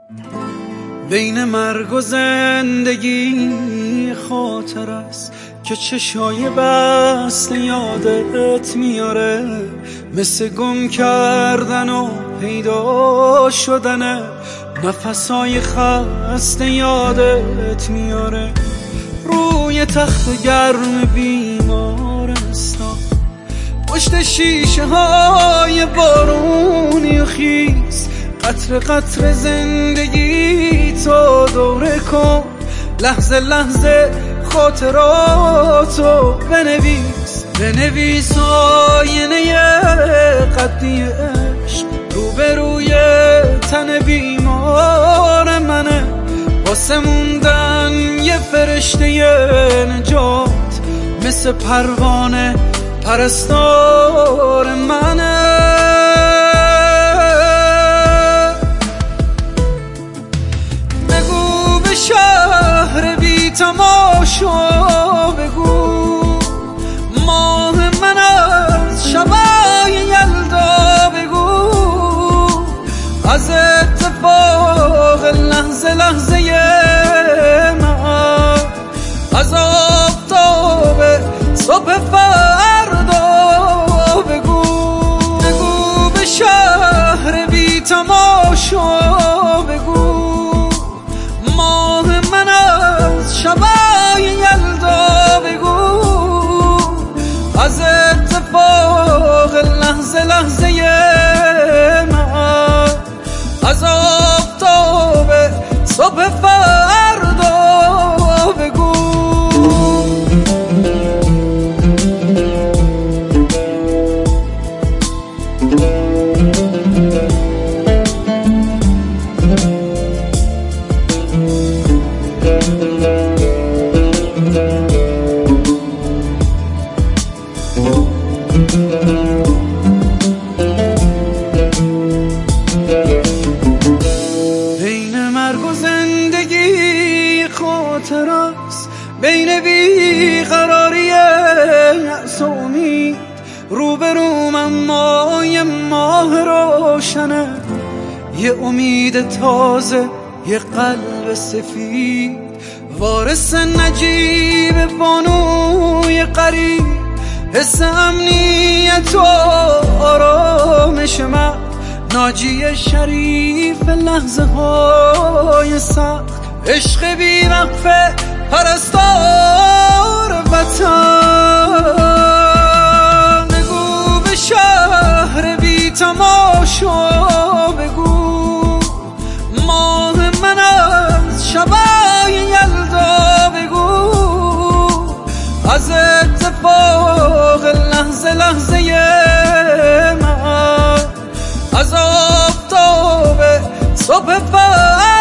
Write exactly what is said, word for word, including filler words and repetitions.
بین مرگ و زندگی خاطر است که چشای بسته یادت میاره، مثل گم کردن و پیدا شدن نفسای خسته یادت میاره. روی تخت گرم بیمارستان، پشت شیشه های بارونی و خیس، قطر قطر زندگی تو دوره کن، لحظه لحظه خاطراتو بنویس. بنویس آینه قدی عشق روبروی تن بیمار منه، واسه موندن یه فرشته نجات، مثل پروانه پرستار منه. بگو به شهر بی تماشا، بگو ماه من از شبای یلدا، بگو از اتفاق لحظه لحظه من، از آفتاب صبح فردا، بگو بگو به شهر بی تماشا، بگو ماه من از شبای یلدا، بگو از اتفاق لحظه لحظه من، از آفتاب صبح فردا، بگو. بین مرگ و زندگی خاطر است، بین بیقراری یأس و امید، روبروم اما یه ماه روشنه، یه امید تازه، یه قلب سفید، وارث نجیب بانوی قریب، حس امنیت و آرامش من، ناجی شریف لحظه های سخت، عشق بی وقفه پرستار وطن. بگو به شهر بی تماشا، بگو ماه من از شبای یلدا، بگو از اتفاق لحظه لحظه من، از آفتاب صبح فردا.